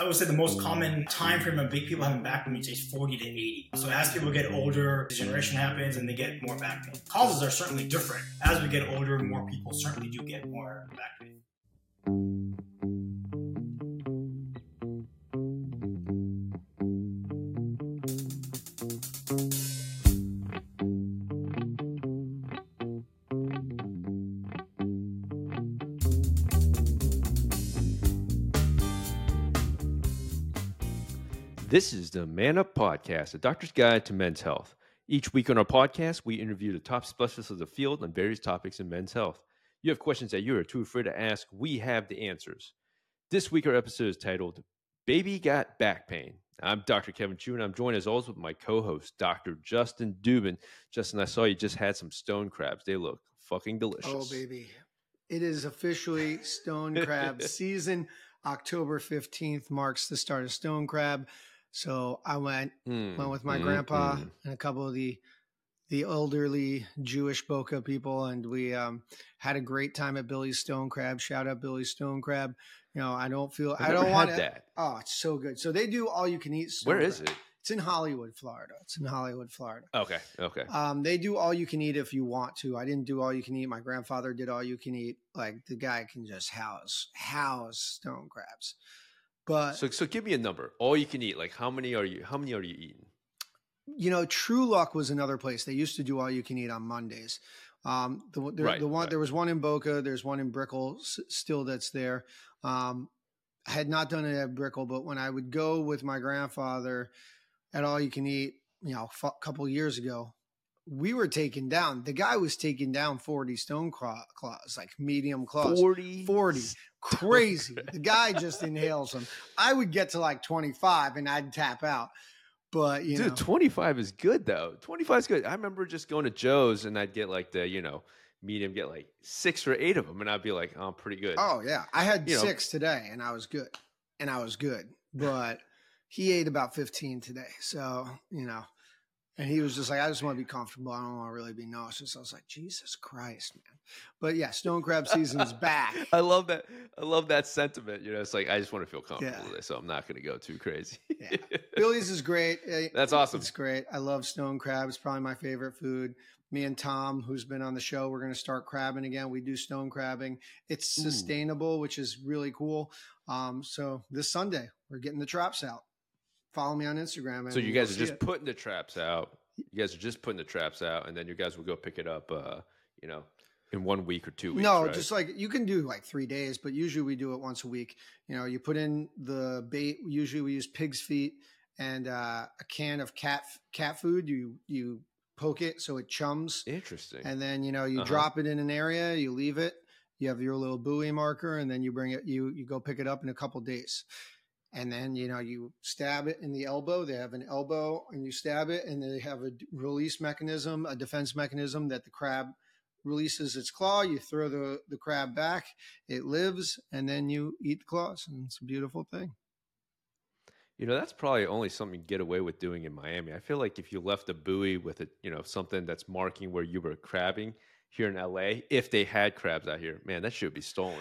I would say the most common time frame of big people having back pain is 40 to 80. So as people get older, degeneration happens and they get more back pain. Causes are certainly different. As we get older, more people certainly do get more back pain. This is the Man Up Podcast, a doctor's guide to men's health. Each week on our podcast, we interview the top specialists of the field on various topics in men's health. You have questions that you are too afraid to ask, we have the answers. This week, our episode is titled, Baby Got Back Pain. I'm Dr. Kevin Chu, and I'm joined as always with my co-host, Dr. Justin Dubin. Justin, I saw you just had some stone crabs. They look fucking delicious. Oh, baby. It is officially stone crab season. October 15th marks the start of stone crab. So I went with my grandpa and a couple of the elderly Jewish Boca people, and we had a great time at Billy's Stone Crab. Shout out Billy's Stone Crab. You know, I don't want that. Oh, it's so good. So they do all you can eat. Where is it? It's in Hollywood, Florida. Okay. They do all you can eat if you want to. I didn't do all you can eat. My grandfather did all you can eat. Like the guy can just house stone crabs. But so give me a number. All you can eat. Like how many are you eating? You know, True Luck was another place. They used to do all you can eat on Mondays. There was one in Boca. There's one in Brickell still that's there. I had not done it at Brickell, but when I would go with my grandfather at all you can eat, you know, a couple of years ago, we were taking down. The guy was taking down 40 stone claws, like medium claws. 40. Crazy. The guy just inhales them. I would get to like 25 and I'd tap out. But, you know. 25 is good, though. 25 is good. I remember just going to Joe's and I'd get like the, medium, get like 6 or 8 of them. And I'd be like, oh, I'm pretty good. Oh, yeah. I had 6 today and I was good. But he ate about 15 today. So, and he was just like, I just want to be comfortable. I don't want to really be nauseous. I was like, Jesus Christ, man. But yeah, stone crab season's back. I love that sentiment. It's like, I just want to feel comfortable with this, so I'm not going to go too crazy. Yeah. Billy's is great. That's awesome. It's great. I love stone crab. It's probably my favorite food. Me and Tom, who's been on the show, we're going to start crabbing again. We do stone crabbing. It's sustainable, which is really cool. So this Sunday, we're getting the traps out. Follow me on Instagram. So you guys are just putting the traps out. And then you guys will go pick it up, in 1 week or 2 weeks. No, right? just like you can do like 3 days, but usually we do it once a week. You put in the bait. Usually we use pig's feet and a can of cat food. You poke it so it chums. Interesting. And then you drop it in an area. You leave it. You have your little buoy marker, and then you bring it. You go pick it up in a couple days. And then, you stab it in the elbow. They have an elbow and you stab it, and they have a release mechanism, a defense mechanism that the crab releases its claw. You throw the crab back, it lives, and then you eat the claws. And it's a beautiful thing. That's probably only something you get away with doing in Miami. I feel like if you left a buoy with something that's marking where you were crabbing here in LA, if they had crabs out here, man, that should be stolen.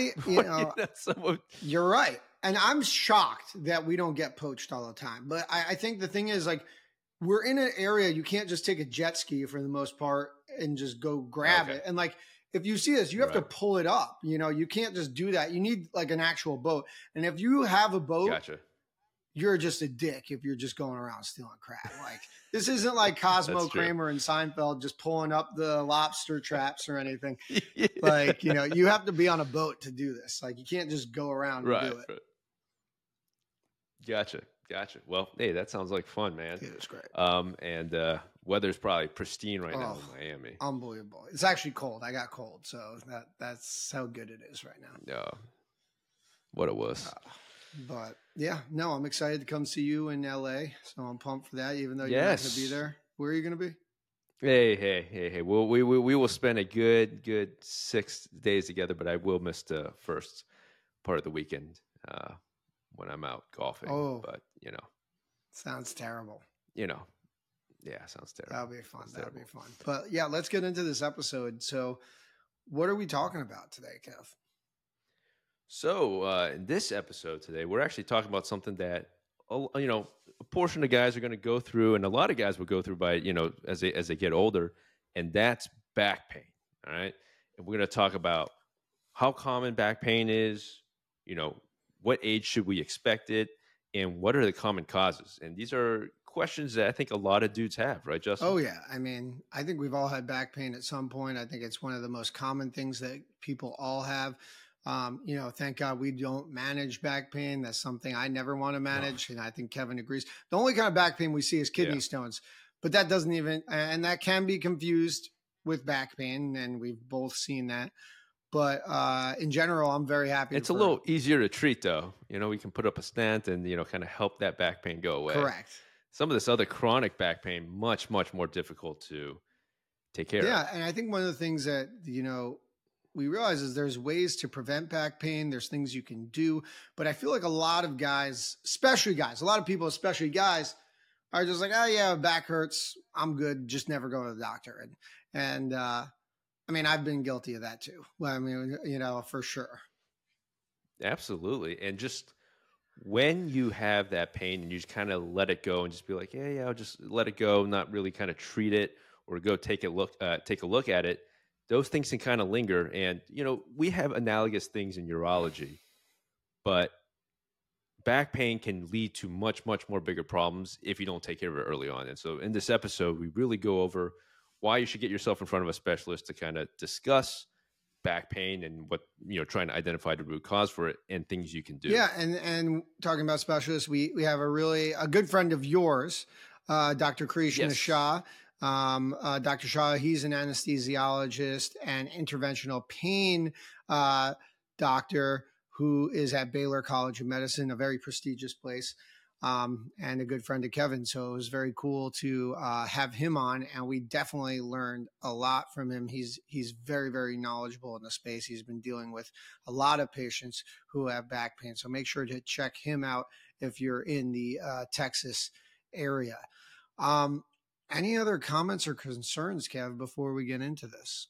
You're right. And I'm shocked that we don't get poached all the time. But I think the thing is, like, we're in an area, you can't just take a jet ski for the most part and just go grab it. And like, if you see this, you have to pull it up. You can't just do that. You need like an actual boat. And if you have a boat, you're just a dick if you're just going around stealing crab. Like, this isn't like Cosmo Kramer and Seinfeld just pulling up the lobster traps or anything. Like, you have to be on a boat to do this. Like, you can't just go around and do it. Right. Gotcha. Well, hey, that sounds like fun, man. It was great. And weather's probably pristine right now in Miami. Unbelievable. It's actually cold. I got cold, so that's how good it is right now. Yeah. What it was. But yeah, no, I'm excited to come see you in LA. So I'm pumped for that, even though you're not going to be there. Where are you going to be? Hey. Well, we will spend a good 6 days together, but I will miss the first part of the weekend when I'm out golfing. Oh, but sounds terrible. Yeah, sounds terrible. That'll be fun. But yeah, let's get into this episode. So what are we talking about today, Kev? So, in this episode today, we're actually talking about something that a portion of guys are going to go through, and a lot of guys will go through by as they get older, and that's back pain. All right, and we're going to talk about how common back pain is. What age should we expect it, and what are the common causes? And these are questions that I think a lot of dudes have, right, Justin? Oh yeah, I mean, I think we've all had back pain at some point. I think it's one of the most common things that people all have. Thank God we don't manage back pain. That's something I never want to manage, and I think Kevin agrees. The only kind of back pain we see is kidney stones, but that doesn't even, and that can be confused with back pain, and we've both seen that. But in general, I'm very happy. It's a little easier to treat, though. We can put up a stent and kind of help that back pain go away. Correct. Some of this other chronic back pain, much, much more difficult to take care of. Yeah, and I think one of the things that we realize is there's ways to prevent back pain. There's things you can do, but I feel like a lot of guys, especially guys, a lot of people, especially guys, are just like, oh yeah, back hurts, I'm good, just never go to the doctor. And I mean, I've been guilty of that too. Well, I mean, for sure. Absolutely, and just when you have that pain and you just kind of let it go and just be like, yeah, I'll just let it go, not really kind of treat it or go take a look at it. Those things can kind of linger. And, we have analogous things in urology, but back pain can lead to much, much more bigger problems if you don't take care of it early on. And so in this episode, we really go over why you should get yourself in front of a specialist to kind of discuss back pain and what trying to identify the root cause for it and things you can do. Yeah, and talking about specialists, we have a good friend of yours, Dr. Krishna Shah. Dr. Shah, he's an anesthesiologist and interventional pain doctor who is at Baylor College of Medicine, a very prestigious place, and a good friend of Kevin. So it was very cool to have him on, and we definitely learned a lot from him. He's very, very knowledgeable in the space. He's been dealing with a lot of patients who have back pain. So make sure to check him out if you're in the Texas area. Any other comments or concerns, Kev, before we get into this?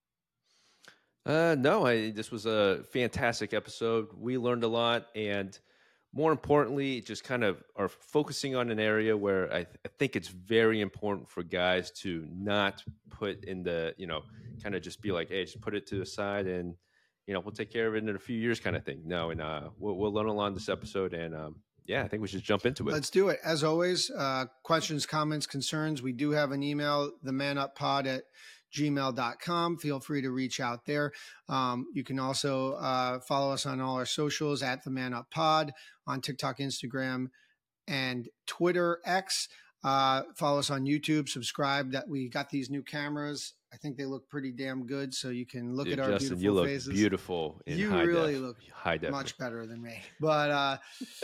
No, this was a fantastic episode. We learned a lot, and more importantly, just kind of are focusing on an area where I think it's very important for guys to not put in the, kind of just be like, hey, just put it to the side and, we'll take care of it in a few years kind of thing. No, and we'll learn a lot in this episode, and yeah, I think we should jump into it. Let's do it. As always, questions, comments, concerns. We do have an email, themanuppod@gmail.com. Feel free to reach out there. You can also follow us on all our socials at The Man Up Pod on TikTok, Instagram, and Twitter X. Follow us on YouTube. Subscribe. That we got these new cameras. I think they look pretty damn good, so you can look at our Justin, beautiful you look faces. Beautiful. You really look much better than me. But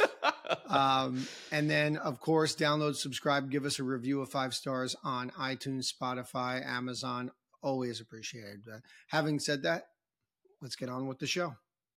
and then of course, download, subscribe, give us a review of 5 stars on iTunes, Spotify, Amazon. Always appreciated. Having said that, let's get on with the show.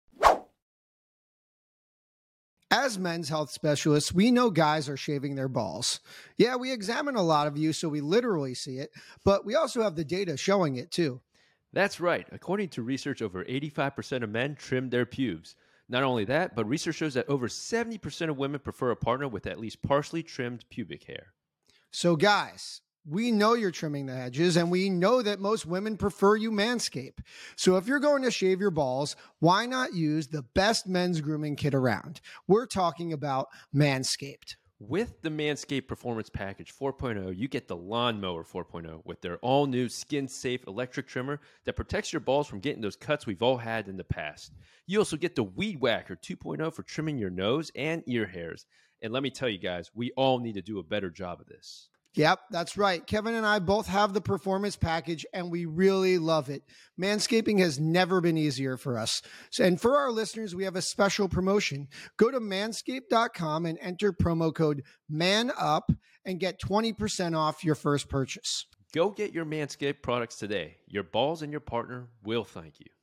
As men's health specialists, we know guys are shaving their balls. Yeah, we examine a lot of you, so we literally see it, but we also have the data showing it too. That's right. According to research, over 85% of men trim their pubes. Not only that, but research shows that over 70% of women prefer a partner with at least partially trimmed pubic hair. So guys, we know you're trimming the hedges, and we know that most women prefer you manscape. So if you're going to shave your balls, why not use the best men's grooming kit around? We're talking about Manscaped. With the Manscaped Performance Package 4.0, you get the Lawnmower 4.0 with their all-new skin-safe electric trimmer that protects your balls from getting those cuts we've all had in the past. You also get the Weed Whacker 2.0 for trimming your nose and ear hairs. And let me tell you guys, we all need to do a better job of this. Yep, that's right. Kevin and I both have the performance package, and we really love it. Manscaping has never been easier for us. And for our listeners, we have a special promotion. Go to manscaped.com and enter promo code MANUP and get 20% off your first purchase. Go get your Manscaped products today. Your balls and your partner will thank you.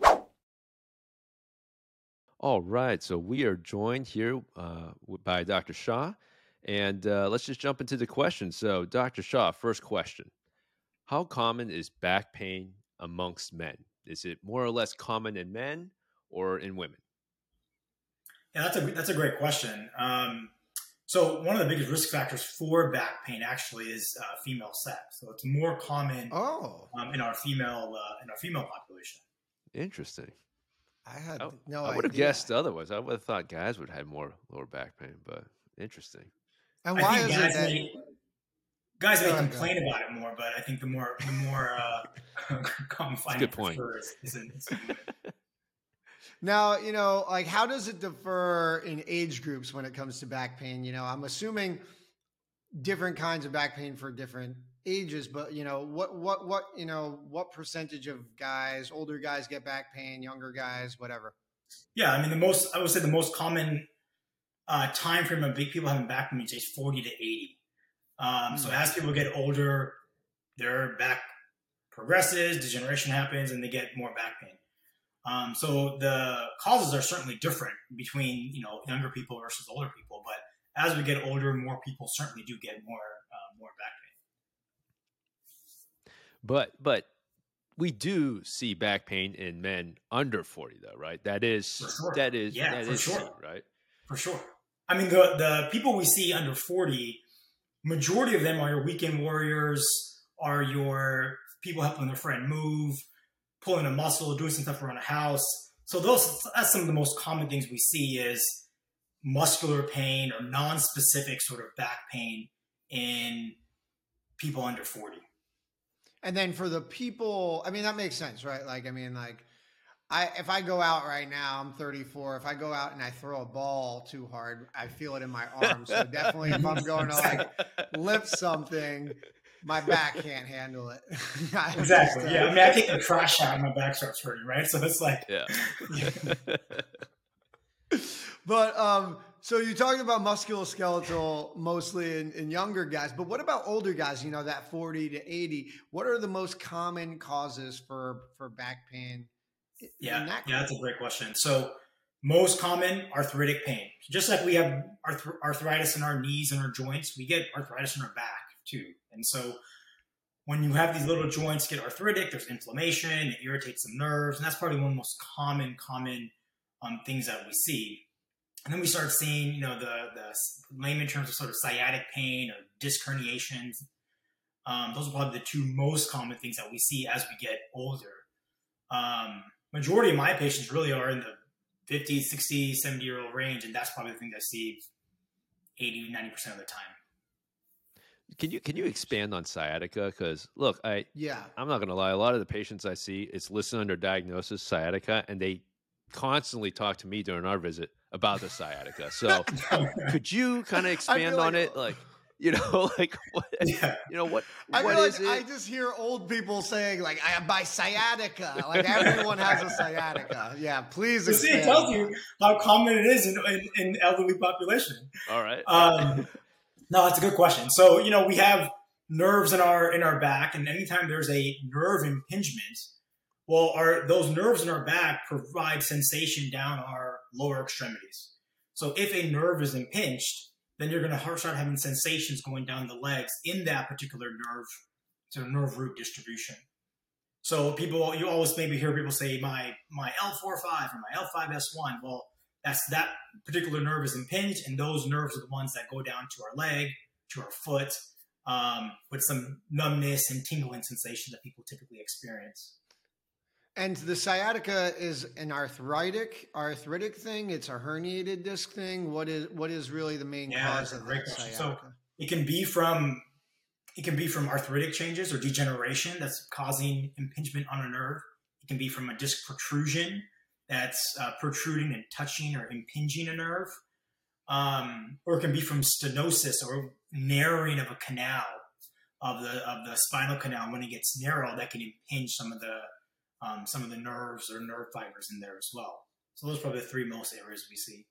All right, so we are joined here by Dr. Shah. And let's just jump into the questions. So, Dr. Shah, first question. How common is back pain amongst men? Is it more or less common in men or in women? Yeah, that's a great question. So one of the biggest risk factors for back pain actually is female sex. So it's more common in our female population. Interesting. I had no I would have guessed otherwise. I would have thought guys would have more lower back pain, but interesting. And why is it that guys may complain about it more, but I think the more common finding for sure is in women. Now, you know, like how does it differ in age groups when it comes to back pain? You know, I'm assuming different kinds of back pain for different ages, but you know, what percentage of guys, older guys get back pain, younger guys, whatever? Yeah, I mean, I would say the most common time frame of big people having back pain is age 40 to 80. So as people get older, their back progresses, degeneration happens, and they get more back pain. So the causes are certainly different between, you know, younger people versus older people. But as we get older, more people certainly do get more back pain. But we do see back pain in men under 40, though, right? That is sure. that is for sure. seen, right? For sure. I mean, the people we see under 40, majority of them are your weekend warriors, are your people helping their friend move, pulling a muscle, doing some stuff around the house. So that's some of the most common things we see is muscular pain or non-specific sort of back pain in people under 40. And then for the people, I mean, that makes sense, right? Like, I mean, like if I go out right now, I'm 34. If I go out and I throw a ball too hard, I feel it in my arm. So definitely if I'm going to like lift something, my back can't handle it. Exactly. Yeah. I mean, I take the trash out and my back starts hurting, right? So it's like, yeah. But so you talked about musculoskeletal mostly in younger guys, but what about older guys? You know, that 40 to 80. What are the most common causes for back pain? Yeah, that's a great question. So most common arthritic pain. Just like we have arthritis in our knees and our joints, we get arthritis in our back too. And so when you have these little joints get arthritic, there's inflammation, it irritates the nerves, and that's probably one of the most common things that we see. And then we start seeing, you know, the layman terms of sort of sciatic pain or disc herniations. Those are probably the two most common things that we see as we get older. Majority of my patients really are in the 50, 60, 70-year-old range, and that's probably the thing I see 80, 90% of the time. Can you expand on sciatica? Because look, I'm not going to lie. A lot of the patients I see, it's listed under diagnosis sciatica, and they constantly talk to me during our visit about the sciatica. So could you kind of expand on it? Like, you know, like what, you know, what is it? I just hear old people saying like, I have my sciatica. Like everyone has a sciatica. Yeah. Please expand. See, it tells you how common it is in elderly population. All right. No, that's a good question. So, you know, we have nerves in our back, and anytime there's a nerve impingement, well, those nerves in our back provide sensation down our lower extremities. So if a nerve is impinged, then you're going to start having sensations going down the legs in that particular nerve, so nerve root distribution. So you always maybe hear people say my L45 or my L5S1. Well, that particular nerve is impinged, and those nerves are the ones that go down to our leg, to our foot, with some numbness and tingling sensation that people typically experience. And the sciatica is an arthritic thing. It's a herniated disc thing. What is really the main cause of that sciatica? So it can be from arthritic changes or degeneration that's causing impingement on a nerve. It can be from a disc protrusion that's protruding and touching or impinging a nerve, or it can be from stenosis or narrowing of a canal of the spinal canal. When it gets narrow, that can impinge some of the nerves or nerve fibers in there as well. So those are probably the three most areas we see.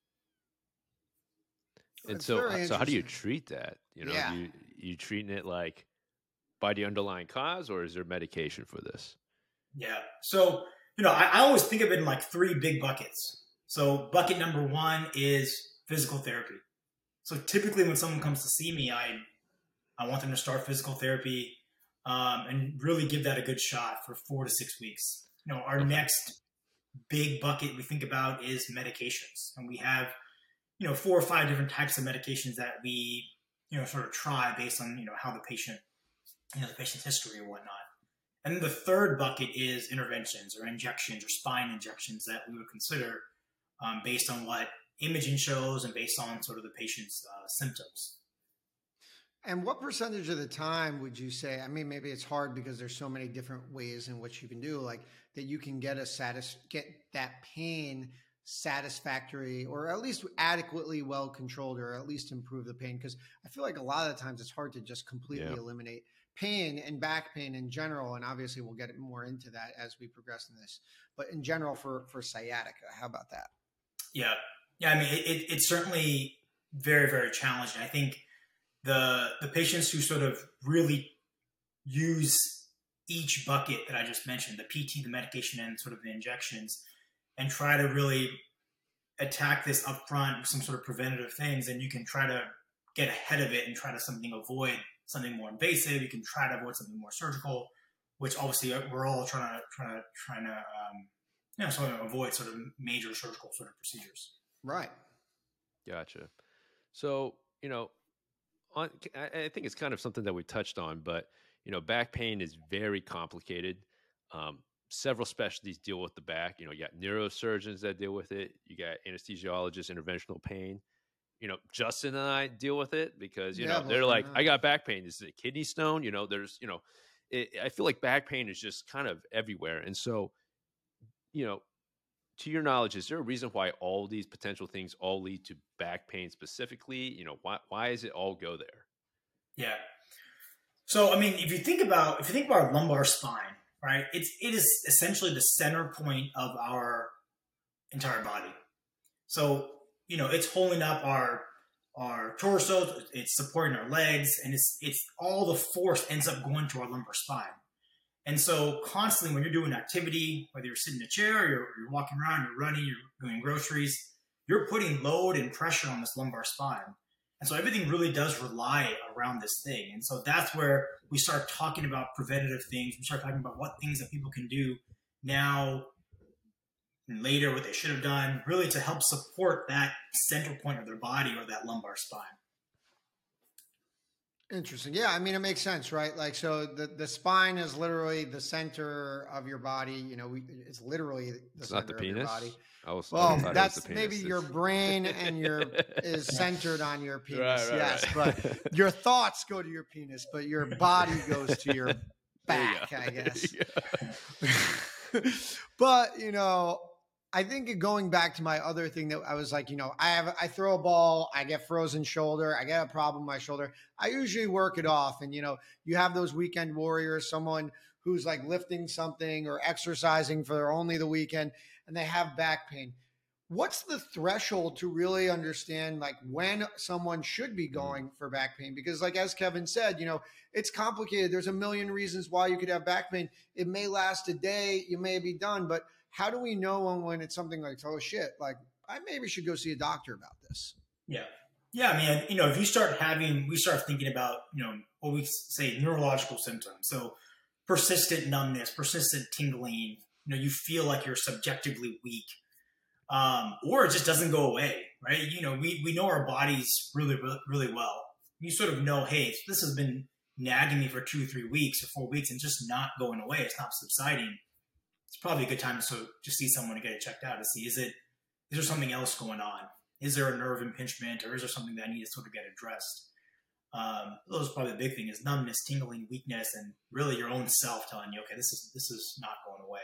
And so how do you treat that? You know, you treating it like by the underlying cause, or is there medication for this? Yeah. So, you know, I always think of it in like three big buckets. So bucket number one is physical therapy. So typically when someone comes to see me, I want them to start physical therapy and really give that a good shot for 4 to 6 weeks. You know, our next big bucket we think about is medications. And we have, 4 or 5 different types of medications that we, sort of try based on, how the patient, the patient's history or whatnot. And then the third bucket is interventions or injections or spine injections that we would consider based on what imaging shows and based on sort of the patient's symptoms. And what percentage of the time would you say, I mean, maybe it's hard because there's so many different ways in which you can do, like that you can get that pain satisfactory or at least adequately well controlled, or at least improve the pain? Because I feel like a lot of the times it's hard to just completely eliminate pain and back pain in general. And obviously we'll get more into that as we progress in this, but in general for sciatica, how about that? Yeah. I mean, it's certainly very, very challenging. I think the patients who sort of really use each bucket that I just mentioned, the PT, the medication, and sort of the injections, and try to really attack this up front with some sort of preventative things, and you can try to get ahead of it and try to avoid something more invasive. You can try to avoid something more surgical, which obviously we're all trying to sort of avoid sort of major surgical sort of procedures. Right. Gotcha. So, I think it's kind of something that we touched on, but, back pain is very complicated. Several specialties deal with the back. You got neurosurgeons that deal with it. You got anesthesiologists, interventional pain. Justin and I deal with it because, they're like, I got back pain. Is it a kidney stone? There's, I feel like back pain is just kind of everywhere. And so, to your knowledge, is there a reason why all these potential things all lead to back pain specifically? Why does it all go there? Yeah. So, I mean, if you think about our lumbar spine, right, it is essentially the center point of our entire body. So, it's holding up our torso, it's supporting our legs, and it's all the force ends up going to our lumbar spine. And so constantly when you're doing activity, whether you're sitting in a chair, or you're walking around, you're running, you're doing groceries, you're putting load and pressure on this lumbar spine. And so everything really does rely around this thing. And so that's where we start talking about preventative things. We start talking about what things that people can do now and later, what they should have done, really to help support that center point of their body or that lumbar spine. Interesting. Yeah, I mean, it makes sense, right? Like, so the spine is literally the center of your body. It's literally the center of your body. Well, that's maybe your brain and is centered on your penis. Yes, but your thoughts go to your penis, but your body goes to your back, I guess. But, I think going back to my other thing that I was like, I throw a ball, I get frozen shoulder, I get a problem with my shoulder. I usually work it off. And, you have those weekend warriors, someone who's like lifting something or exercising for only the weekend, and they have back pain. What's the threshold to really understand like when someone should be going for back pain? Because like, as Kevin said, it's complicated. There's a million reasons why you could have back pain. It may last a day, you may be done, but how do we know when it's something like, oh shit, like I maybe should go see a doctor about this? Yeah. Yeah. I mean, if we start thinking about, what we say neurological symptoms. So persistent numbness, persistent tingling, you feel like you're subjectively weak, or it just doesn't go away, right? We know our bodies really, really, really well. You sort of know, hey, this has been nagging me for 2 or 3 weeks or 4 weeks and just not going away. It's not subsiding. It's probably a good time to see someone to get it checked out to see, is there something else going on? Is there a nerve impingement, or is there something that I need to sort of get addressed? Those are probably the big thing is numbness, tingling, weakness, and really your own self telling you, okay, this is not going away.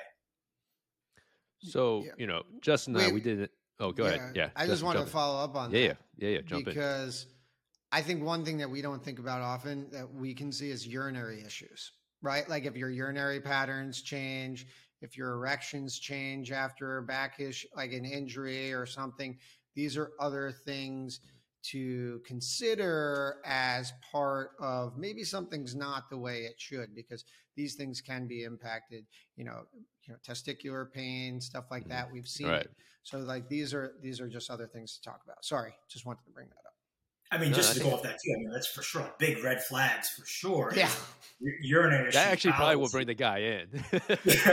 So, Justin and I, we didn't. Oh, go ahead. Yeah. I just want to follow up on that. Yeah. Jump in. Because I think one thing that we don't think about often that we can see is urinary issues, right? Like if your urinary patterns change, if your erections change after a back issue, like an injury or something, these are other things to consider as part of maybe something's not the way it should, because these things can be impacted, testicular pain, stuff like that. We've seen it. So like, these are just other things to talk about. Sorry. Just wanted to bring that up. I mean, just to go off that too, I mean, that's for sure. Big red flags for sure. Yeah. Urinary. That actually probably will bring the guy in. At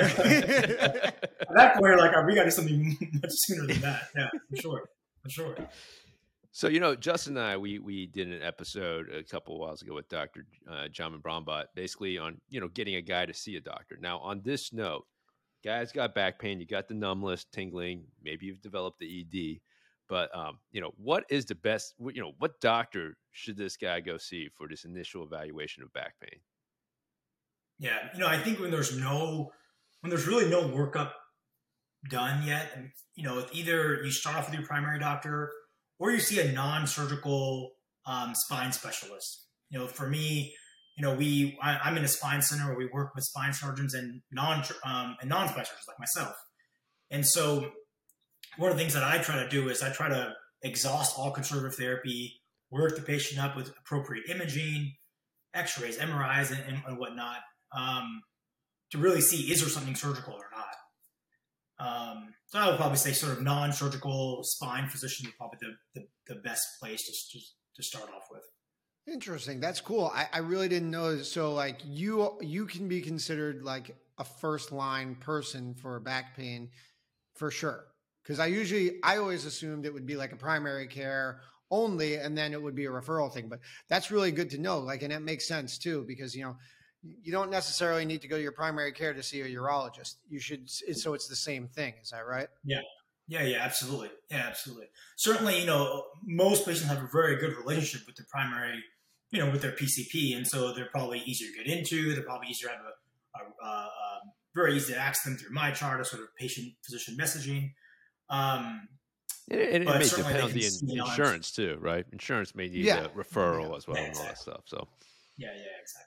that point, you're like, we got to do something much sooner than that. Yeah, for sure. So, Justin and I, we did an episode a couple of whiles ago with Dr. John Brombaugh, basically on, getting a guy to see a doctor. Now, on this note, guys got back pain, you got the numbness, tingling, maybe you've developed the ED, but, what is the best, what doctor should this guy go see for this initial evaluation of back pain? Yeah. I think when there's really no workup done yet, either you start off with your primary doctor or you see a non-surgical spine specialist. For me, I'm in a spine center where we work with spine surgeons and non-specialists like myself. And so one of the things that I try to do is I try to exhaust all conservative therapy, work the patient up with appropriate imaging, x-rays, MRIs, and whatnot, to really see, is there something surgical or not? So I would probably say sort of non-surgical spine physician is probably the best place to start off with. Interesting. That's cool. I really didn't know. So like you can be considered like a first line person for back pain for sure. Cause I always assumed it would be like a primary care only, and then it would be a referral thing, but that's really good to know. Like, and it makes sense too, because, you don't necessarily need to go to your primary care to see a urologist. You should. So it's the same thing. Is that right? Yeah. Absolutely. Yeah, absolutely. Certainly, most patients have a very good relationship with their primary, with their PCP. And so they're probably easier to get into. They're probably easier to have very easy to access them through MyChart or sort of patient-physician messaging. And it may depend on the insurance too, right? Insurance may need a referral as well and all that stuff. So yeah, exactly.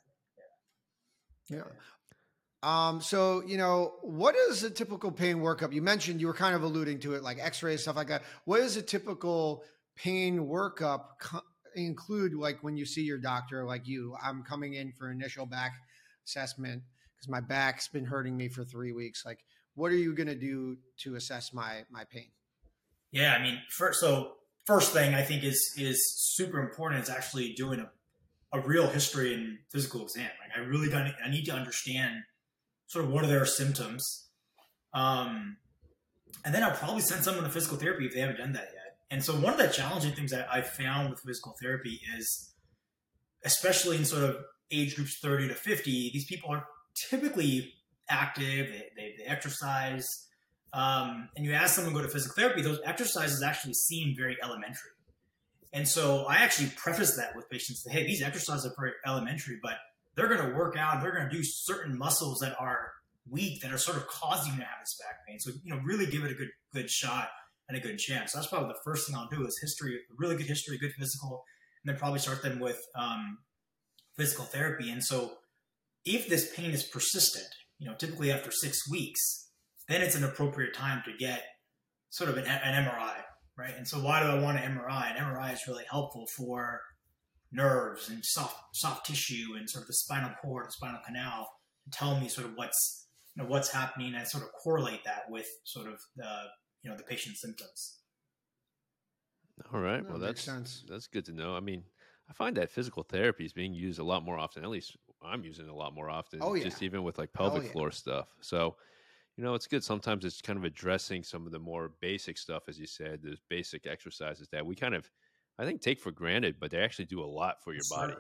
Yeah. So, what is a typical pain workup? You mentioned, you were kind of alluding to it, like x-rays, stuff like that. What is a typical pain workup include? Like when you see your doctor, like I'm coming in for initial back assessment because my back's been hurting me for 3 weeks. Like, what are you going to do to assess my pain? Yeah. I mean, first thing I think is super important is actually doing a real history and physical exam. Like I need to understand sort of what are their symptoms. And then I'll probably send someone to physical therapy if they haven't done that yet. And so one of the challenging things that I found with physical therapy is, especially in sort of age groups 30 to 50, these people are typically active, they exercise. And you ask them to go to physical therapy, those exercises actually seem very elementary. And so I actually preface that with patients that, hey, these exercises are very elementary, but they're going to work out, they're going to do certain muscles that are weak, that are sort of causing you to have this back pain. So, really give it a good shot and a good chance. So that's probably the first thing I'll do is history, really good history, good physical, and then probably start them with physical therapy. And so if this pain is persistent, typically after 6 weeks, then it's an appropriate time to get sort of an MRI. Right. And so why do I want an MRI? An MRI is really helpful for nerves and soft tissue and sort of the spinal cord, the spinal canal, to tell me sort of what's happening and sort of correlate that with sort of the patient's symptoms. All right. Well, that's good to know. I mean, I find that physical therapy is being used a lot more often. At least I'm using it a lot more often. Oh, yeah. Just even with like pelvic floor stuff. So, it's good. Sometimes it's kind of addressing some of the more basic stuff, as you said, those basic exercises that we kind of, I think, take for granted, but they actually do a lot for your body.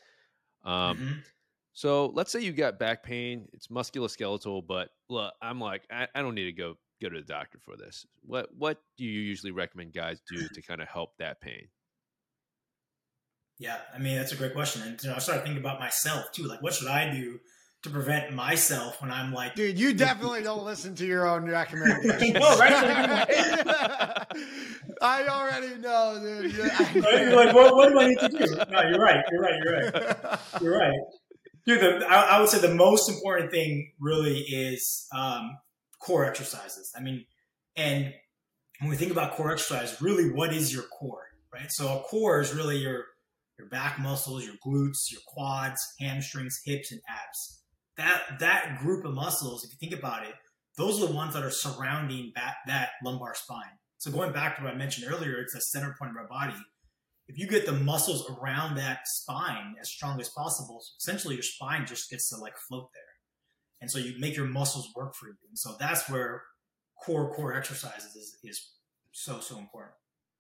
So let's say you got back pain, it's musculoskeletal, but look, I'm like, I don't need to go to the doctor for this. What do you usually recommend guys do to kind of help that pain? Yeah, I mean, that's a great question. And I started thinking about myself too. Like, what should I do to prevent myself when I'm like, dude, you definitely don't listen to your own recommendations. No, right? I already know, dude. You're like, what do I need to do? No, you're right. You're right. Dude, I would say the most important thing really is core exercises. I mean, and when we think about core exercise, really, what is your core, right? So a core is really your back muscles, your glutes, your quads, hamstrings, hips, and abs. That group of muscles, if you think about it, those are the ones that are surrounding that lumbar spine. So going back to what I mentioned earlier, it's the center point of our body. if you get the muscles around that spine as strong as possible, essentially your spine just gets to like float there. And so you make your muscles work for you. And so that's where core exercises is so important.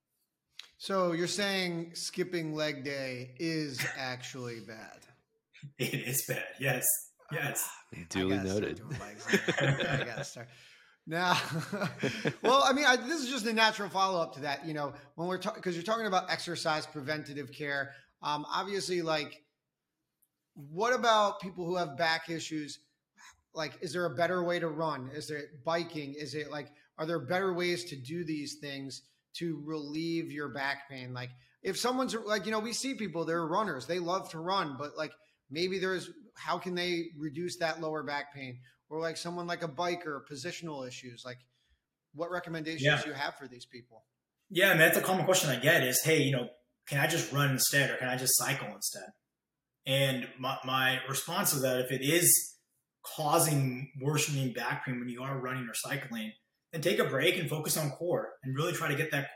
So you're saying skipping leg day is actually bad? It is bad. Yes. Duly noted. I gotta start. Now, well, I mean, this is just a natural follow-up to that, when we're talking, because you're talking about exercise preventative care. Obviously, like, what about people who have back issues? Like, is there a better way to run? Is there biking? Is it like, are there better ways to do these things to relieve your back pain? Like, if someone's like, we see people, they're runners, they love to run, but like, maybe how can they reduce that lower back pain? Or like someone like a biker, positional issues, like what recommendations do you have for these people? Yeah, man, that's a common question I get is, hey, can I just run instead, or can I just cycle instead? And my response to that, if it is causing worsening back pain when you are running or cycling, then take a break and focus on core and really try to get that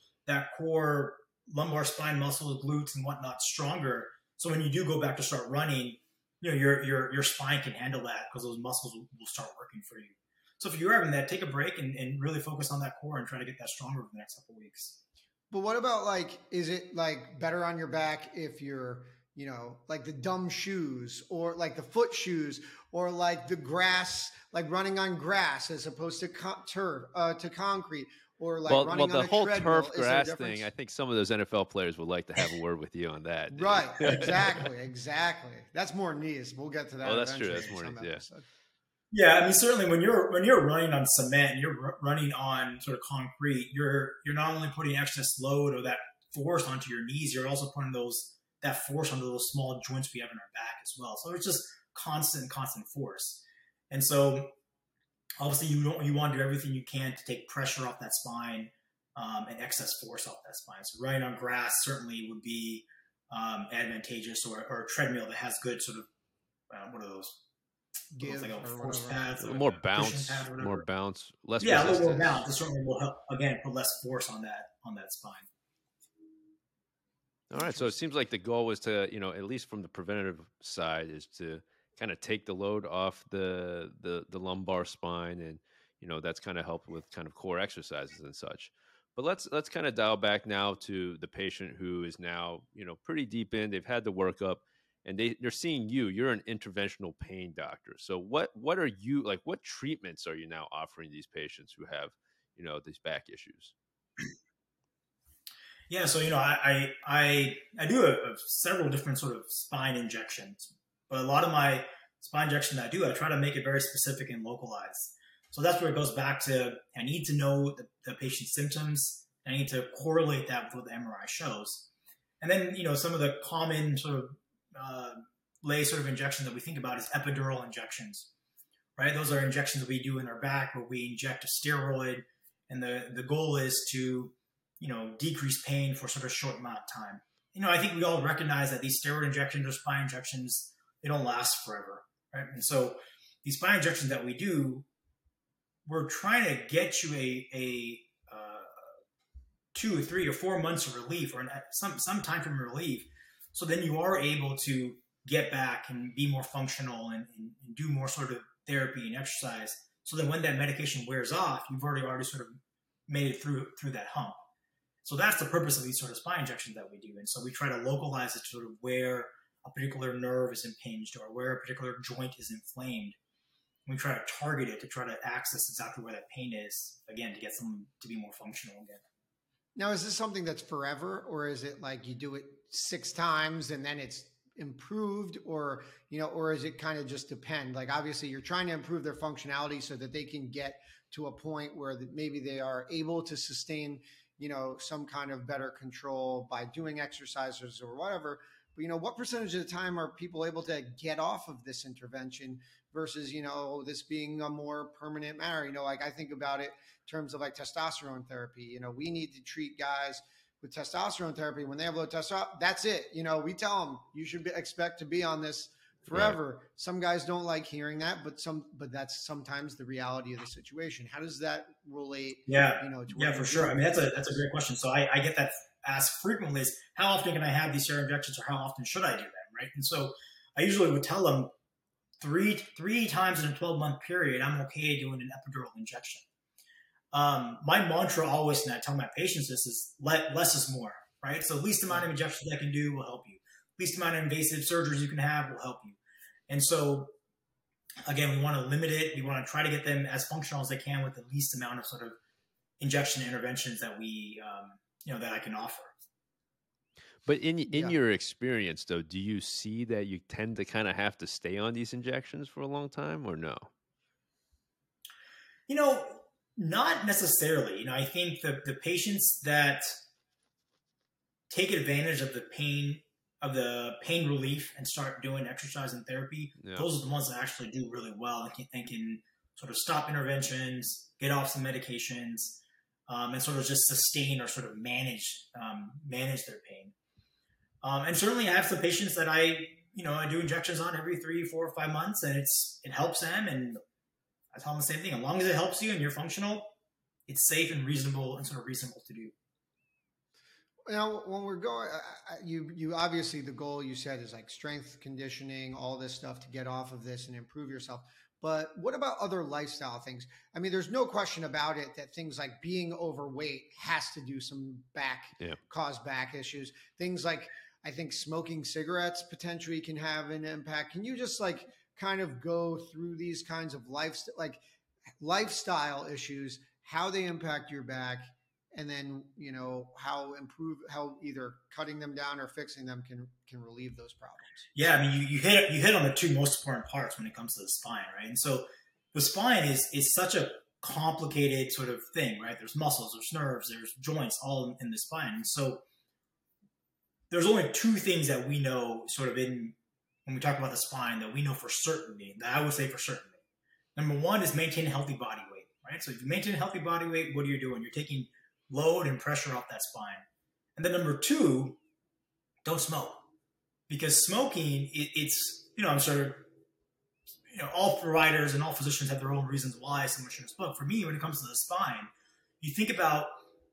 core lumbar spine muscles, glutes and whatnot stronger. So when you do go back to start running, your spine can handle that because those muscles will start working for you. So if you're having that, take a break and really focus on that core and try to get that stronger over the next couple of weeks. But what about like, is it like better on your back if you're, like the dumb shoes or like the foot shoes or like the grass, like running on grass as opposed to turf, to concrete? Or like running the on a whole treadmill. turf grass thing, I think some of those NFL players would like to have a word with you on that. Right, exactly. That's more knees. We'll get to that. Oh, that's true. That's more knees. Yeah, I mean, certainly when you're running on cement and you're running on sort of concrete, you're not only putting excess load or that force onto your knees, you're also putting that force onto those small joints we have in our back as well. So it's just constant force, and so. Obviously, you want to do everything you can to take pressure off that spine and excess force off that spine. So running on grass certainly would be advantageous, or a treadmill that has good sort of what are those? Like a force pads, more bounce, less. Yeah, a little more bounce. It certainly will help put less force on that spine. All right, so it seems like the goal was to, at least from the preventative side, is to kind of take the load off the lumbar spine, and that's kind of helped with kind of core exercises and such. But let's kind of dial back now to the patient who is now pretty deep in. They've had the workup, and they're seeing you. You're an interventional pain doctor. So what are you like? What treatments are you now offering these patients who have these back issues? Yeah, so I do several different sort of spine injections. But a lot of my spine injection that I try to make it very specific and localized. So that's where it goes back to, I need to know the patient's symptoms. I need to correlate that with what the MRI shows. And then, some of the common sort of lay sort of injections that we think about is epidural injections, right? Those are injections that we do in our back where we inject a steroid. And the goal is to, decrease pain for sort of a short amount of time. I think we all recognize that these steroid injections or spine injections, they don't last forever, right? And so these spine injections that we do, we're trying to get you a 2 or 3 or 4 months of relief, or some time from relief, so then you are able to get back and be more functional and do more sort of therapy and exercise. So that when that medication wears off, you've already sort of made it through that hump. So that's the purpose of these sort of spine injections that we do. And so we try to localize it to sort of where a particular nerve is impinged or where a particular joint is inflamed. We try to target it to try to access exactly where that pain is, again, to get someone to be more functional again. Now, is this something that's forever, or is it like you do it 6 times and then it's improved, or is it kind of just depend? Like, obviously you're trying to improve their functionality so that they can get to a point where maybe they are able to sustain, some kind of better control by doing exercises or whatever. But, what percentage of the time are people able to get off of this intervention versus, this being a more permanent matter? Like I think about it in terms of like testosterone therapy. We need to treat guys with testosterone therapy when they have low testosterone. That's it. We tell them you should expect to be on this forever. Right. Some guys don't like hearing that, but that's sometimes the reality of the situation. How does that relate? Yeah, for sure. I mean, that's a great question. So I get that ask frequently is, how often can I have these steroid injections, or how often should I do them, right? And so I usually would tell them three times in a 12-month period, I'm okay doing an epidural injection. My mantra always, and I tell my patients this, is less is more, right? So least amount of injections I can do will help you. Least amount of invasive surgeries you can have will help you. And so, again, we want to limit it. We want to try to get them as functional as they can with the least amount of sort of injection interventions that we, that I can offer. But in your experience, though, do you see that you tend to kind of have to stay on these injections for a long time, or no? Not necessarily. I think the patients that take advantage of the pain relief and start doing exercise and therapy, those are the ones that actually do really well and can sort of stop interventions, get off some medications, and sort of just sustain or sort of manage their pain. And certainly I have some patients that I do injections on every 3, 4, 5 months, and it helps them. And I tell them the same thing. As long as it helps you and you're functional, it's safe and reasonable to do. Now, when we're going, you obviously, the goal you said is like strength conditioning, all this stuff to get off of this and improve yourself. But what about other lifestyle things? I mean, there's no question about it that things like being overweight has to do some cause back issues. Things like, I think smoking cigarettes potentially can have an impact. Can you just like kind of go through these kinds of lifestyle issues, how they impact your back, and then, how either cutting them down or fixing them can relieve those problems? Yeah. I mean, you hit on the two most important parts when it comes to the spine, right? And so the spine is such a complicated sort of thing, right? There's muscles, there's nerves, there's joints all in the spine. And so there's only two things that we know sort of when we talk about the spine that we know for certainty, that I would say for certainty. Number one is maintain a healthy body weight, right? So if you maintain a healthy body weight, what are you doing? You're taking load and pressure off that spine. And then number two, don't smoke. Because smoking, I'm sure, all providers and all physicians have their own reasons why someone shouldn't smoke. For me, when it comes to the spine, you think about,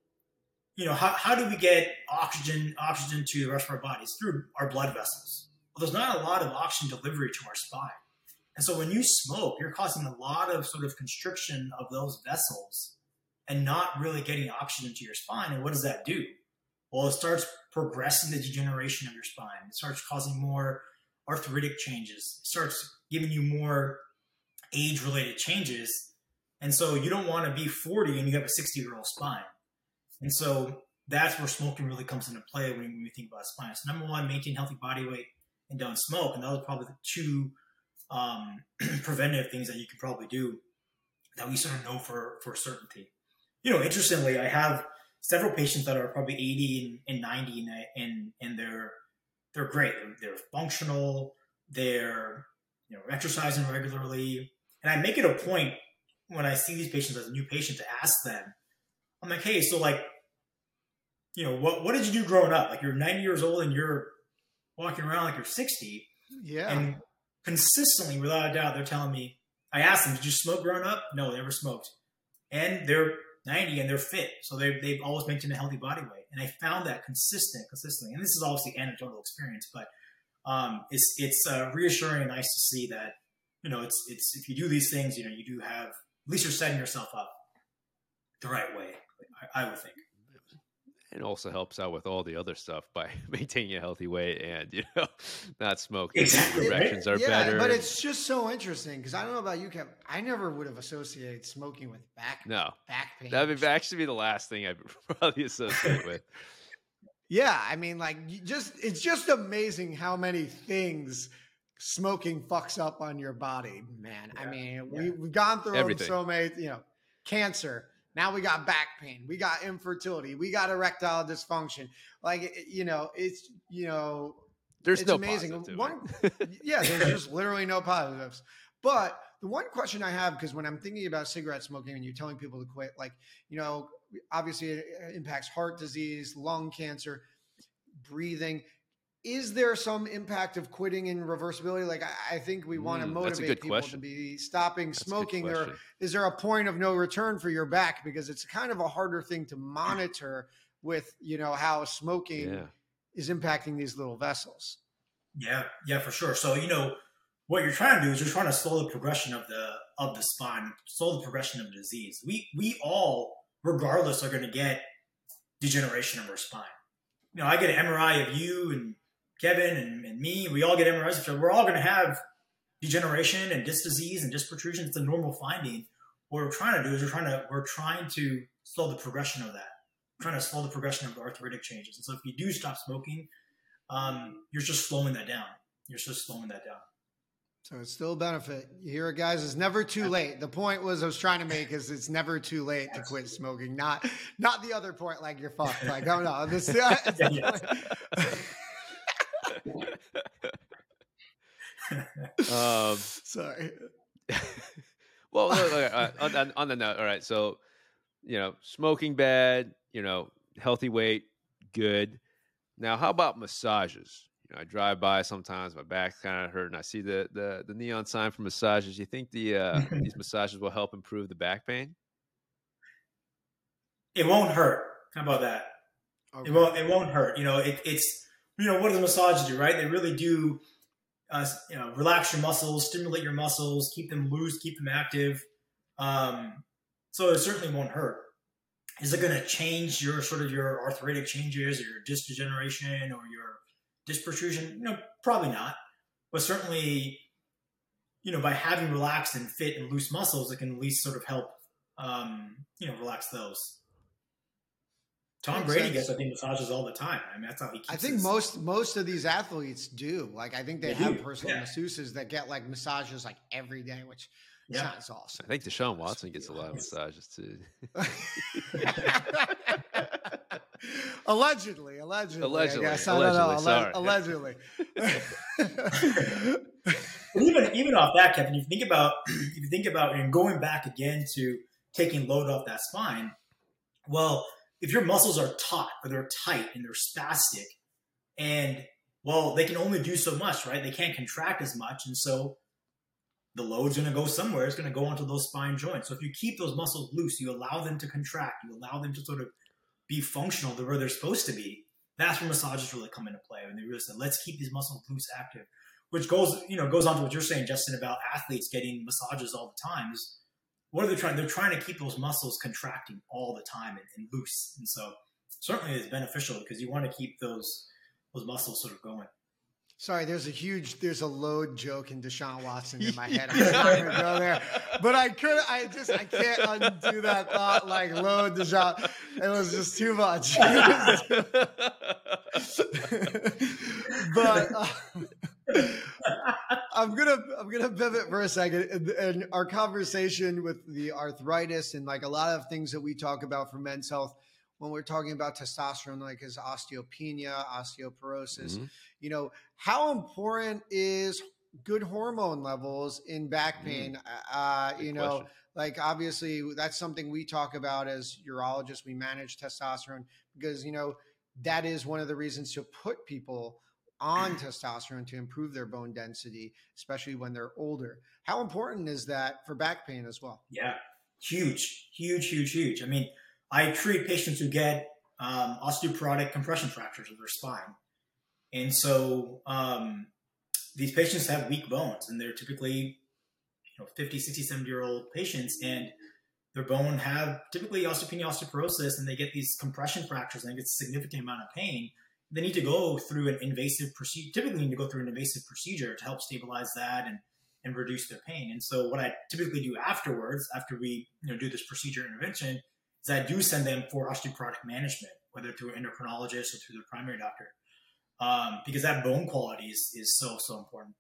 how do we get oxygen to the rest of our bodies? Through our blood vessels. Well, there's not a lot of oxygen delivery to our spine. And so when you smoke, you're causing a lot of sort of constriction of those vessels and not really getting oxygen to your spine. And what does that do? Well, it starts progressing the degeneration of your spine. It starts causing more arthritic changes. It starts giving you more age-related changes. And so you don't want to be 40 and you have a 60-year-old spine. And so that's where smoking really comes into play when we think about spine. So number one, maintain healthy body weight and don't smoke. And those are probably the two preventative things that you can probably do that we sort of know for certainty. Interestingly, I have several patients that are probably 80 and 90 and they're great. They're functional. They're exercising regularly. And I make it a point when I see these patients as a new patient to ask them, I'm like, hey, so like, what did you do growing up? Like you're 90 years old and you're walking around like you're 60. Yeah. And consistently, without a doubt, they're telling me, I asked them, did you smoke growing up? No, they never smoked. And they're 90 and they're fit. So they've always maintained a healthy body weight. And I found that consistently. And this is obviously anecdotal experience, but it's reassuring and nice to see that, it's if you do these things, you do have, at least you're setting yourself up the right way, I would think. It also helps out with all the other stuff by maintaining a healthy weight and, not smoking. Exactly. Directions are better. But it's just so interesting because I don't know about you, Kev. I never would have associated smoking with back pain. That would actually be the last thing I'd probably associate with. Yeah. I mean, it's just amazing how many things smoking fucks up on your body, man. Yeah. I mean, we've gone through everything. So many, cancer. Now we got back pain. We got infertility. We got erectile dysfunction. It's there's it's no amazing. Positive There's just literally no positives. But the one question I have, because when I'm thinking about cigarette smoking and you're telling people to quit, obviously it impacts heart disease, lung cancer, breathing. Is there some impact of quitting and reversibility? I think we want to motivate people to be stopping smoking. Or is there a point of no return for your back? Because it's kind of a harder thing to monitor with, how smoking is impacting these little vessels. Yeah, for sure. So, what you're trying to do is you're trying to slow the progression of the spine, slow the progression of the disease. We all, regardless, are going to get degeneration of our spine. I get an MRI of you and Kevin and me. We all get MRIs. So we're all going to have degeneration and disc disease and disc protrusion. It's a normal finding. What we're trying to do is we're trying to slow the progression of that. We're trying to slow the progression of the arthritic changes. And so if you do stop smoking, you're just slowing that down. So it's still a benefit. You hear it, guys? It's never too late. The point I was trying to make is it's never too late to quit smoking. Not the other point, like you're fucked. Like, oh no, sorry. Well, on the note, all right. So, smoking bad. Healthy weight, good. Now, how about massages? I drive by sometimes, my back's kind of hurting. I see the neon sign for massages. You think these massages will help improve the back pain? It won't hurt. How about that? Okay. It won't hurt. It's what do the massages do, right? They really do, relax your muscles, stimulate your muscles, keep them loose, keep them active. So it certainly won't hurt. Is it going to change your arthritic changes or your disc degeneration or your disc protrusion? Probably not. But certainly, by having relaxed and fit and loose muscles, it can at least sort of help, relax those. Tom Brady gets, I think, massages all the time. I mean, that's how he keeps. I think most of these athletes do. Like, I think they have personal masseuses that get like massages like every day, which sounds awesome. I think Deshaun Watson gets a lot of massages too. Allegedly. I guess. I don't know. Allegedly. even off that, Kevin, if you think about and going back again to taking load off that spine, well, if your muscles are taut or they're tight and they're spastic, and they can only do so much, right? They can't contract as much, and so the load's going to go somewhere. It's going to go onto those spine joints. So if you keep those muscles loose, you allow them to contract, you allow them to sort of be functional to where they're supposed to be. That's where massages really come into play. When they really say, let's keep these muscles loose, active, which goes on to what you're saying, Justin, about athletes getting massages all the time. What are they trying? They're trying to keep those muscles contracting all the time and loose. And so certainly it's beneficial because you want to keep those muscles sort of going. Sorry, there's a load joke in Deshaun Watson in my head. I'm not going to go there, but I can't undo that thought. Like load Deshaun, it was just too much. But I'm gonna pivot for a second. And our conversation with the arthritis and like a lot of things that we talk about for men's health when we're talking about testosterone, like is osteopenia, osteoporosis. Mm-hmm. How important is good hormone levels in back pain? Like obviously that's something we talk about as urologists. We manage testosterone because, that is one of the reasons to put people on testosterone to improve their bone density, especially when they're older. How important is that for back pain as well? Yeah, huge. I mean, I treat patients who get osteoporotic compression fractures of their spine. And so these patients have weak bones, and they're typically 50, 60, 70-year-old patients, and their bone have typically osteopenia, osteoporosis, and they get these compression fractures, and they get a significant amount of pain. They need to go through an invasive procedure, typically need to go through an invasive procedure to help stabilize that and reduce their pain. And so what I typically do afterwards, after we do this procedure intervention, is I do send them for osteoporotic management, whether through an endocrinologist or through their primary doctor, because that bone quality is so important.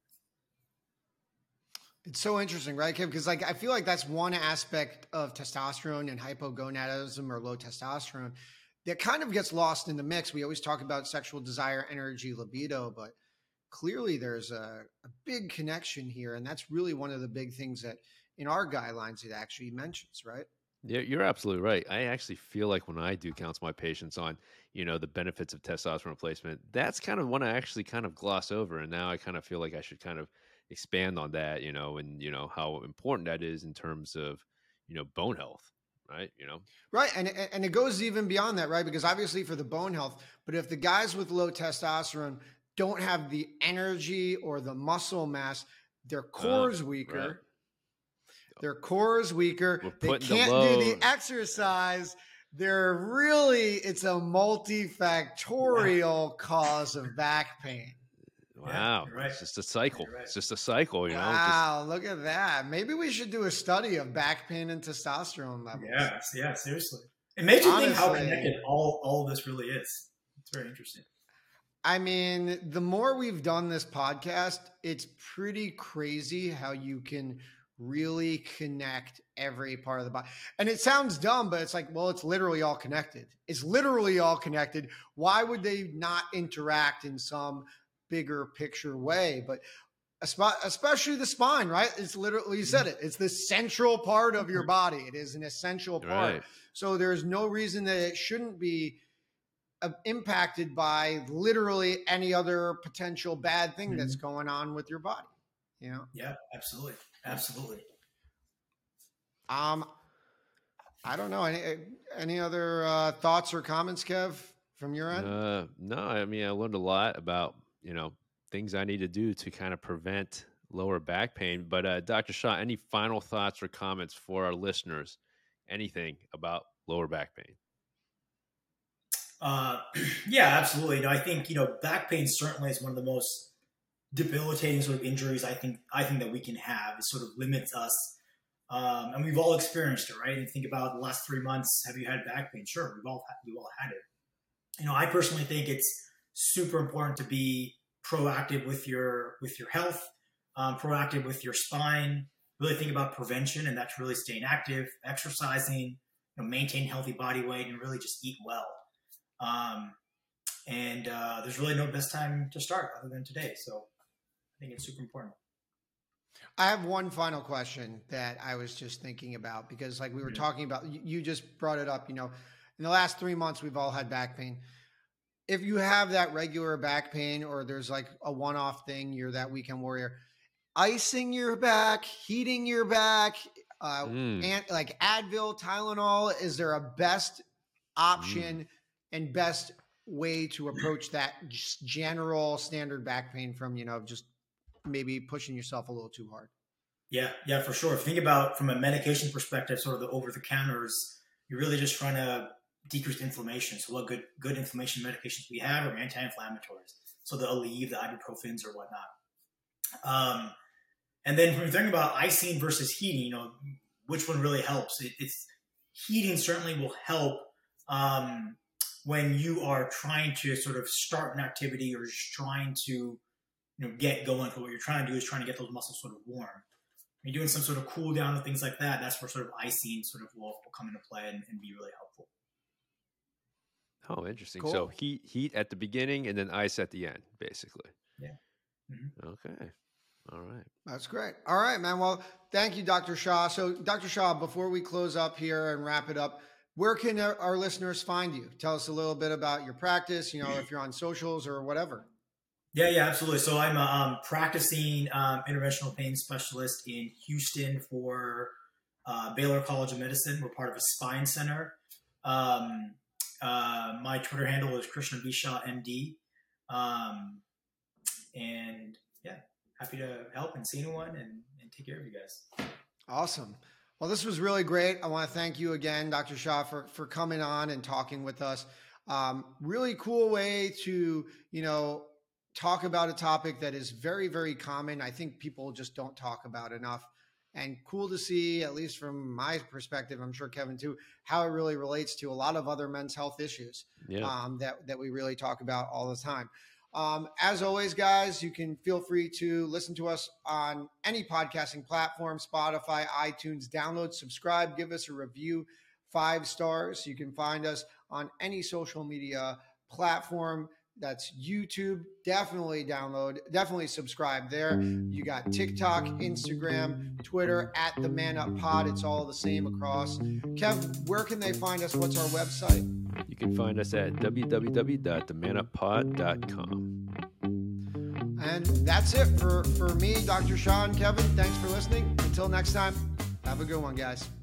It's so interesting, right, Kim? Because I feel like that's one aspect of testosterone and hypogonadism or low testosterone that kind of gets lost in the mix. We always talk about sexual desire, energy, libido, but clearly there's a big connection here. And that's really one of the big things that in our guidelines it actually mentions, right? Yeah, you're absolutely right. I actually feel like when I do counsel my patients on, the benefits of testosterone replacement, that's kind of one I actually kind of gloss over. And now I kind of feel like I should kind of expand on that, and how important that is in terms of, bone health. right? Right. And it goes even beyond that, right? Because obviously for the bone health, but if the guys with low testosterone don't have the energy or the muscle mass, their core is weaker. Right. Their core is weaker. They can't do the exercise. It's a multifactorial cause of back pain. Wow. Yeah, right. It's just a cycle. Right. It's just a cycle, Wow, look at that. Maybe we should do a study of back pain and testosterone levels. Yeah, seriously. It makes you think how connected all of this really is. It's very interesting. I mean, the more we've done this podcast, it's pretty crazy how you can really connect every part of the body. And it sounds dumb, but it's like, well, it's literally all connected. It's literally all connected. Why would they not interact in some bigger picture way? But especially the spine, right? It's literally, you said it, it's the central part of your body. It is an essential part. Right. So there's no reason that it shouldn't be impacted by literally any other potential bad thing that's going on with your body. Yeah, absolutely. I don't know. Any other thoughts or comments, Kev, from your end? No, I mean, I learned a lot about, things I need to do to kind of prevent lower back pain. But Dr. Shah, any final thoughts or comments for our listeners? Anything about lower back pain? Yeah, absolutely. I think, back pain certainly is one of the most debilitating sort of injuries I think that we can have. It sort of limits us. And we've all experienced it, right? And think about the last 3 months. Have you had back pain? Sure. We've all had it. I personally think it's super important to be proactive with your health, proactive with your spine, really think about prevention. And that's really staying active, exercising, maintain healthy body weight, and really just eat well. There's really no best time to start other than today. So I think it's super important. I have one final question that I was just thinking about, because like we were talking about, you just brought it up, in the last 3 months, we've all had back pain. If you have that regular back pain, or there's like a one-off thing, you're that weekend warrior, icing your back, heating your back, and like Advil, Tylenol, is there a best option and best way to approach that just general standard back pain from, just maybe pushing yourself a little too hard? Yeah, for sure. If you think about from a medication perspective, sort of the over-the-counters, you're really just trying to decrease inflammation. So what good inflammation medications we have are anti-inflammatories. So the Aleve, the ibuprofens, or whatnot. And then when you're thinking about icing versus heating, which one really helps? It's heating certainly will help when you are trying to sort of start an activity or just trying to get going. For what you're trying to do is trying to get those muscles sort of warm. When you're doing some sort of cool down and things like that, that's where sort of icing sort of will come into play and be really helpful. Oh, interesting. Cool. So heat at the beginning and then ice at the end, basically. Yeah. Mm-hmm. Okay. All right. That's great. All right, man. Well, thank you, Dr. Shah. So Dr. Shah, before we close up here and wrap it up, where can our listeners find you? Tell us a little bit about your practice, if you're on socials or whatever. Yeah, absolutely. So I'm a practicing interventional pain specialist in Houston for Baylor College of Medicine. We're part of a spine center. My Twitter handle is Krishna Bisha MD. And yeah, happy to help and see anyone and take care of you guys. Awesome. Well, this was really great. I want to thank you again, Dr. Shah, for coming on and talking with us. Really cool way to, talk about a topic that is very, very common. I think people just don't talk about enough, and cool to see, at least from my perspective, I'm sure Kevin too, how it really relates to a lot of other men's health issues that we really talk about all the time. As always, guys, you can feel free to listen to us on any podcasting platform, Spotify, iTunes, download, subscribe, give us a review, 5 stars. You can find us on any social media platform. That's YouTube. Definitely download, definitely subscribe there. You got TikTok, Instagram, Twitter, @TheManUpPod. It's all the same across. Kev, where can they find us? What's our website? You can find us at www.themanuppod.com. And that's it for me, Dr. Shah and Kevin. Thanks for listening. Until next time, have a good one, guys.